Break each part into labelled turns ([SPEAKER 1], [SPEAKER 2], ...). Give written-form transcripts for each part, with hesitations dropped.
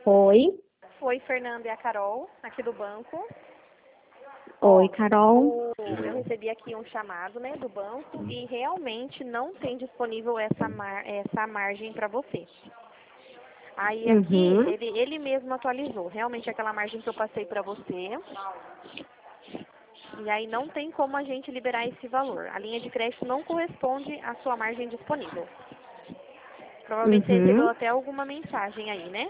[SPEAKER 1] Oi.
[SPEAKER 2] Oi, Fernanda e a Carol, aqui do banco.
[SPEAKER 1] Oi, Carol.
[SPEAKER 2] Eu recebi aqui um chamado, né, do banco e realmente não tem disponível essa margem para você. Aí aqui,
[SPEAKER 1] Uhum.
[SPEAKER 2] ele mesmo atualizou, realmente aquela margem que eu passei para você. E aí não tem como a gente liberar esse valor. A linha de crédito não corresponde à sua margem disponível. Provavelmente você recebeu
[SPEAKER 1] Uhum.
[SPEAKER 2] até alguma mensagem aí, né?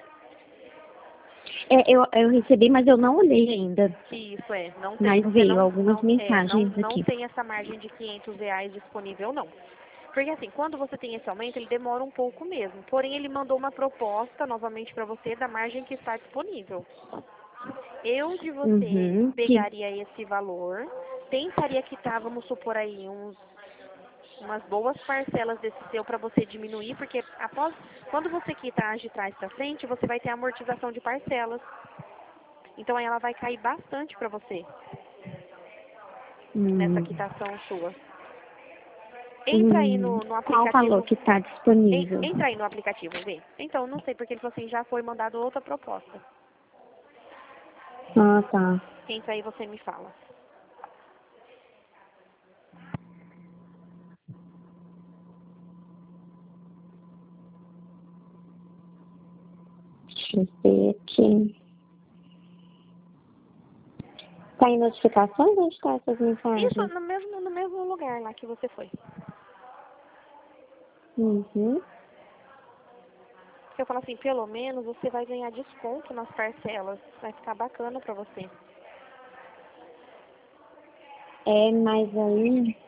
[SPEAKER 1] Eu recebi, mas eu não olhei ainda.
[SPEAKER 2] Isso não tem.
[SPEAKER 1] Mas
[SPEAKER 2] Você
[SPEAKER 1] veio algumas mensagens
[SPEAKER 2] não
[SPEAKER 1] aqui.
[SPEAKER 2] tem essa margem de R$ 500 disponível, não. Porque assim, quando você tem esse aumento, ele demora um pouco mesmo. Porém, ele mandou uma proposta novamente para você da margem que está disponível. Eu de você
[SPEAKER 1] Uhum.
[SPEAKER 2] pegaria esse valor, tentaria quitar, vamos supor aí, umas boas parcelas desse seu para você diminuir, porque quando você quita de trás para frente, você vai ter amortização de parcelas. Então aí ela vai cair bastante para você nessa quitação sua. Entra aí no
[SPEAKER 1] Qual o valor
[SPEAKER 2] aplicativo.
[SPEAKER 1] que está disponível?
[SPEAKER 2] Entra aí no aplicativo, vê. Então, não sei, porque ele falou assim, já foi mandado outra proposta.
[SPEAKER 1] Ah, tá.
[SPEAKER 2] Entra aí e você me fala.
[SPEAKER 1] Deixa eu ver aqui. Tá em notificações? Onde estão essas
[SPEAKER 2] Isso
[SPEAKER 1] mensagens?
[SPEAKER 2] no mesmo lugar lá que você foi.
[SPEAKER 1] Uhum.
[SPEAKER 2] Eu falo assim, pelo menos você vai ganhar desconto nas parcelas. Vai ficar bacana pra você.
[SPEAKER 1] Mas aí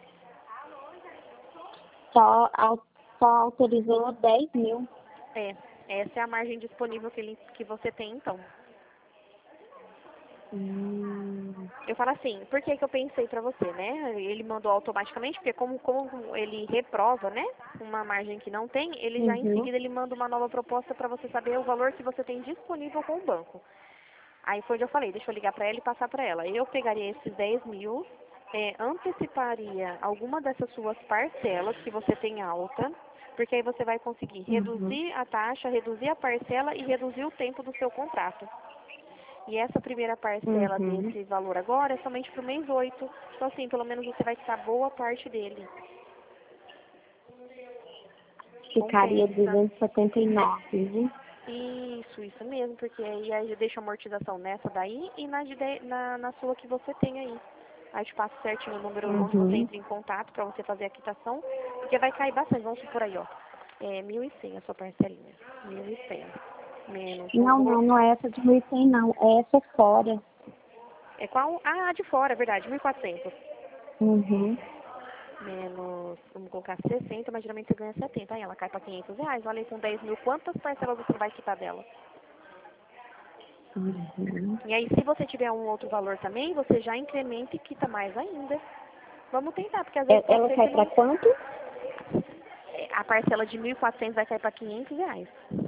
[SPEAKER 1] só autorizou 10 mil.
[SPEAKER 2] É, essa é a margem disponível que você tem, então.
[SPEAKER 1] Hum.
[SPEAKER 2] Eu falo assim, por que que eu pensei pra você, né? Ele mandou automaticamente, porque como ele reprova, né? Uma margem que não tem, ele já em
[SPEAKER 1] Uhum.
[SPEAKER 2] seguida ele manda uma nova proposta pra você saber o valor que você tem disponível com o banco. Aí foi onde eu falei, deixa eu ligar pra ela e passar pra ela. Eu pegaria esses 10 mil, anteciparia alguma dessas suas parcelas que você tem alta, porque aí você vai conseguir
[SPEAKER 1] Uhum.
[SPEAKER 2] reduzir a taxa, reduzir a parcela e reduzir o tempo do seu contrato. E essa primeira parcela
[SPEAKER 1] Uhum.
[SPEAKER 2] desse valor agora é somente para o mês 8. Então, assim, pelo menos você vai quitar boa parte dele.
[SPEAKER 1] Ficaria
[SPEAKER 2] Compensa.
[SPEAKER 1] 279, né?
[SPEAKER 2] Isso mesmo, porque aí eu deixo a amortização nessa daí e na sua que você tem aí. Aí eu te passo certinho o número onde você
[SPEAKER 1] Uhum.
[SPEAKER 2] entra em contato para você fazer a quitação, porque vai cair bastante. Vamos supor aí, ó. 1.100 a sua parcelinha. 1.100 menos o
[SPEAKER 1] Não é essa de 1.100, não. É essa fora.
[SPEAKER 2] É qual? Ah, a de fora, é verdade, 1.400.
[SPEAKER 1] Uhum.
[SPEAKER 2] Menos, vamos colocar 60, mas geralmente você ganha 70. Aí ela cai para R$ 500. Olha aí, com 10 mil, quantas parcelas você vai quitar dela?
[SPEAKER 1] Uhum.
[SPEAKER 2] E aí, se você tiver um outro valor também, você já incrementa e quita mais ainda. Vamos tentar, porque às vezes pode
[SPEAKER 1] Ela
[SPEAKER 2] ser
[SPEAKER 1] cai
[SPEAKER 2] que
[SPEAKER 1] para
[SPEAKER 2] não.
[SPEAKER 1] quanto?
[SPEAKER 2] A parcela de 1.400 vai cair para R$ 500.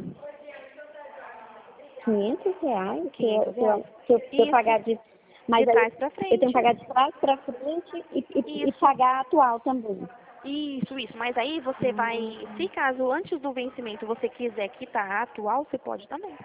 [SPEAKER 1] R$ 500
[SPEAKER 2] R$ 500.
[SPEAKER 1] se eu
[SPEAKER 2] Isso,
[SPEAKER 1] pagar de.
[SPEAKER 2] de
[SPEAKER 1] Mas aí
[SPEAKER 2] trás para
[SPEAKER 1] eu tenho que
[SPEAKER 2] frente.
[SPEAKER 1] pagar de trás para frente e
[SPEAKER 2] Isso,
[SPEAKER 1] pagar a atual também.
[SPEAKER 2] isso. Mas aí você vai,
[SPEAKER 1] Hum.
[SPEAKER 2] se caso antes do vencimento você quiser quitar a atual, você pode também.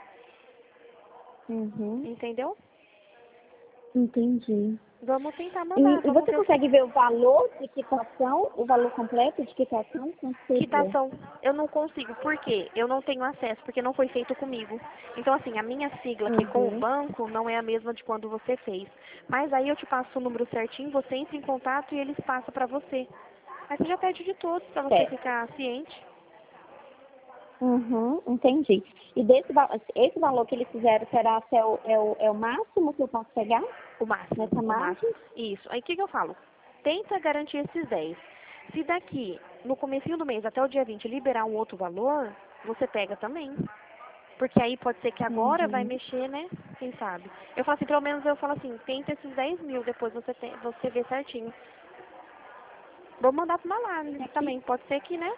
[SPEAKER 1] Uhum.
[SPEAKER 2] Entendeu?
[SPEAKER 1] Entendi.
[SPEAKER 2] Vamos tentar mandar,
[SPEAKER 1] E
[SPEAKER 2] vamos
[SPEAKER 1] você
[SPEAKER 2] ver o
[SPEAKER 1] consegue ver o valor de quitação, o valor completo de quitação? Quanto seria?
[SPEAKER 2] quitação. Eu não consigo, por quê? Eu não tenho acesso, porque não foi feito comigo. Então, assim, a minha sigla aqui com o
[SPEAKER 1] Uhum.
[SPEAKER 2] banco não é a mesma de quando você fez. Mas aí eu te passo o número certinho, você entra em contato e eles passam pra você. Aí você já pede de todos pra você
[SPEAKER 1] Certo.
[SPEAKER 2] ficar ciente.
[SPEAKER 1] Uhum, entendi. E esse valor que eles fizeram será até é o máximo que eu posso pegar
[SPEAKER 2] O máximo,
[SPEAKER 1] nessa
[SPEAKER 2] o máximo.
[SPEAKER 1] margem?
[SPEAKER 2] Isso. Aí o que eu falo? Tenta garantir esses 10. Se daqui, no comecinho do mês, até o dia 20 liberar um outro valor, você pega também. Porque aí pode ser que agora vai
[SPEAKER 1] Uhum.
[SPEAKER 2] mexer, né? Quem sabe? Eu falo assim, pelo menos eu falo assim, tenta esses 10 mil, depois você vê certinho. Vou mandar pra uma análise
[SPEAKER 1] Que,
[SPEAKER 2] também, pode ser que, né?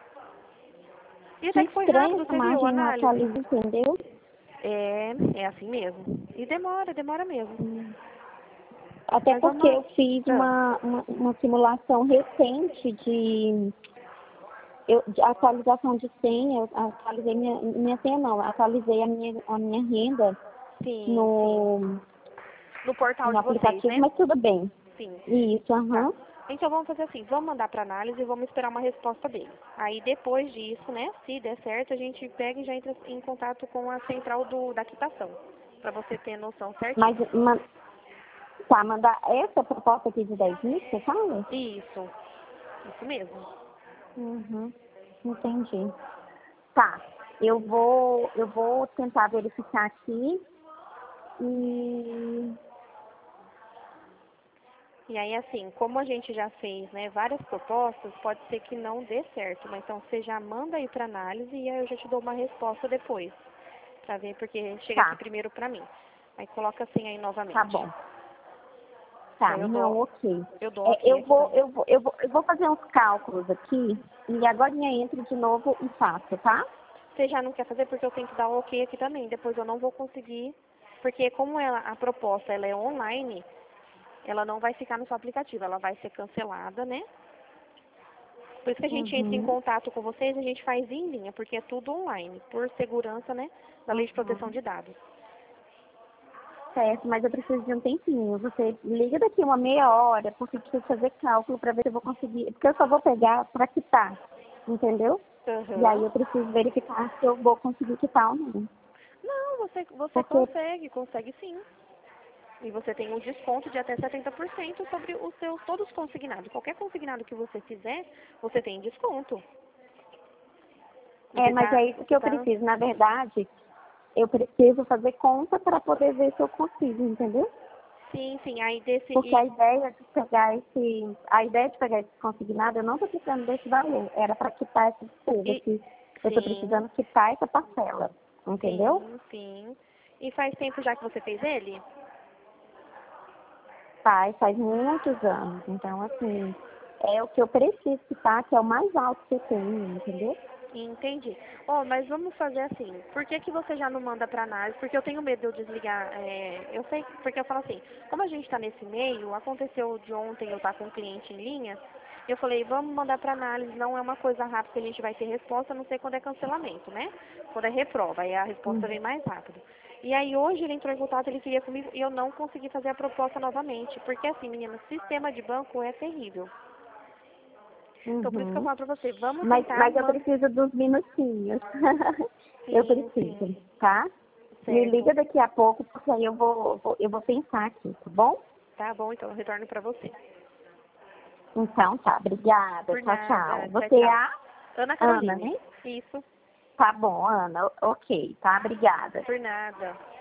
[SPEAKER 2] E
[SPEAKER 1] que
[SPEAKER 2] até que foi
[SPEAKER 1] estranho
[SPEAKER 2] rápido,
[SPEAKER 1] essa
[SPEAKER 2] você viu a
[SPEAKER 1] margem não
[SPEAKER 2] análise?
[SPEAKER 1] atualiza, entendeu?
[SPEAKER 2] É assim mesmo. E demora mesmo.
[SPEAKER 1] Hum. Até
[SPEAKER 2] Mas
[SPEAKER 1] porque
[SPEAKER 2] vamos.
[SPEAKER 1] eu fiz uma simulação recente A atualização de senha, eu atualizei minha senha não, atualizei a minha renda
[SPEAKER 2] Sim,
[SPEAKER 1] no,
[SPEAKER 2] no portal
[SPEAKER 1] no
[SPEAKER 2] de vocês,
[SPEAKER 1] aplicativo,
[SPEAKER 2] né?
[SPEAKER 1] mas tudo bem.
[SPEAKER 2] Sim.
[SPEAKER 1] Isso, aham.
[SPEAKER 2] Então vamos fazer assim, vamos mandar para análise e vamos esperar uma resposta deles. Aí depois disso, né, se der certo, a gente pega e já entra em contato com a central da quitação, para você ter noção certinho.
[SPEAKER 1] Mas, tá, mandar essa proposta aqui de 10 mil, você fala?
[SPEAKER 2] Isso mesmo.
[SPEAKER 1] Uhum, entendi. Tá, eu vou tentar verificar aqui e...
[SPEAKER 2] E aí, assim, como a gente já fez, né, várias propostas, pode ser que não dê certo, mas então você já manda aí para análise e aí eu já te dou uma resposta depois, para ver, porque chega aqui
[SPEAKER 1] Tá,
[SPEAKER 2] primeiro para mim. Aí coloca assim aí novamente.
[SPEAKER 1] tá bom. Tá,
[SPEAKER 2] Aí
[SPEAKER 1] não, ok.
[SPEAKER 2] eu dou ok
[SPEAKER 1] Eu
[SPEAKER 2] aqui
[SPEAKER 1] vou,
[SPEAKER 2] também.
[SPEAKER 1] eu vou fazer uns cálculos aqui e agora eu entro de novo e faço, tá?
[SPEAKER 2] Você já não quer fazer porque eu tenho que dar o ok aqui também, depois eu não vou conseguir, porque como a proposta ela é online, ela não vai ficar no seu aplicativo, ela vai ser cancelada, né? Por isso que a gente entra em
[SPEAKER 1] Uhum.
[SPEAKER 2] contato com vocês, a gente faz em linha, porque é tudo online, por segurança, né, da Lei de Proteção
[SPEAKER 1] Uhum.
[SPEAKER 2] de Dados.
[SPEAKER 1] Certo, mas eu preciso de um tempinho. Você liga daqui uma meia hora, porque eu preciso fazer cálculo para ver se eu vou conseguir. Porque eu só vou pegar para quitar, entendeu? E aí
[SPEAKER 2] Aham.
[SPEAKER 1] eu preciso verificar se eu vou conseguir quitar ou não.
[SPEAKER 2] Não, você
[SPEAKER 1] Porque,
[SPEAKER 2] consegue sim. E você tem um desconto de até 70% sobre os seus todos os consignados. Qualquer consignado que você fizer, você tem desconto. Você
[SPEAKER 1] mas
[SPEAKER 2] tá,
[SPEAKER 1] é isso que
[SPEAKER 2] você
[SPEAKER 1] eu
[SPEAKER 2] tá,
[SPEAKER 1] preciso. Na verdade, eu preciso fazer conta para poder ver se eu consigo, entendeu?
[SPEAKER 2] sim, aí
[SPEAKER 1] Porque a ideia de pegar esse consignado, eu não estou precisando desse valor. Era para quitar essa despesa,
[SPEAKER 2] e
[SPEAKER 1] que eu estou
[SPEAKER 2] sim,
[SPEAKER 1] precisando quitar essa parcela, entendeu?
[SPEAKER 2] sim. E faz tempo já que você fez ele?
[SPEAKER 1] Faz muitos anos. Então, assim, é o que eu preciso quitar, que é o mais alto que eu tenho, entendeu?
[SPEAKER 2] Entendi. Mas vamos fazer assim. Por que que você já não manda para análise? Porque eu tenho medo de eu desligar. Eu sei, porque eu falo assim, como a gente está nesse meio, aconteceu de ontem eu estar com um cliente em linha, eu falei, vamos mandar para análise, não é uma coisa rápida que a gente vai ter resposta, a não sei quando é cancelamento, né? Quando é reprova, aí a resposta vem mais rápido. E aí hoje ele entrou em contato, ele queria comigo e eu não consegui fazer a proposta novamente, porque assim, menina, sistema de banco é terrível. Então por isso que eu
[SPEAKER 1] Uhum.
[SPEAKER 2] falo pra você, vamos tentar
[SPEAKER 1] Mas eu preciso dos minutinhos. Eu preciso,
[SPEAKER 2] sim,
[SPEAKER 1] tá? Me
[SPEAKER 2] certo.
[SPEAKER 1] liga daqui a pouco, porque aí eu vou pensar aqui, tá bom?
[SPEAKER 2] Tá bom, então eu retorno pra você.
[SPEAKER 1] Então tá, obrigada.
[SPEAKER 2] Por
[SPEAKER 1] Tchau,
[SPEAKER 2] nada,
[SPEAKER 1] tchau.
[SPEAKER 2] tchau,
[SPEAKER 1] Você é
[SPEAKER 2] tchau.
[SPEAKER 1] a
[SPEAKER 2] Ana
[SPEAKER 1] Ana,
[SPEAKER 2] Caroline.
[SPEAKER 1] né?
[SPEAKER 2] Isso,
[SPEAKER 1] Tá bom, Ana. Ok, tá? Obrigada.
[SPEAKER 2] por nada.